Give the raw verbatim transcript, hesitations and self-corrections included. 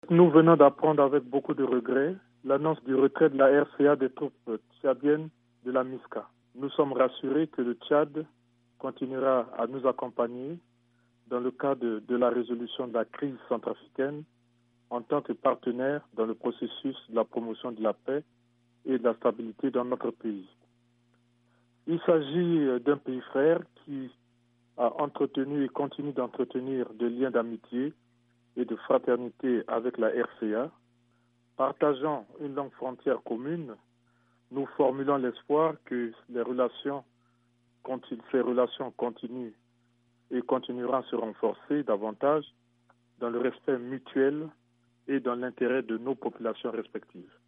Nous venons d'apprendre avec beaucoup de regrets l'annonce du retrait de la R C A des troupes tchadiennes de la MISCA. Nous sommes rassurés que le Tchad continuera à nous accompagner dans le cadre de, de la résolution de la crise centrafricaine en tant que partenaire dans le processus de la promotion de la paix et de la stabilité dans notre pays. Il s'agit d'un pays frère qui a entretenu et continue d'entretenir des liens d'amitié et de fraternité avec la R C A. Partageant une longue frontière commune, nous formulons l'espoir que les relations, ces relations continuent et continueront à se renforcer davantage dans le respect mutuel et dans l'intérêt de nos populations respectives.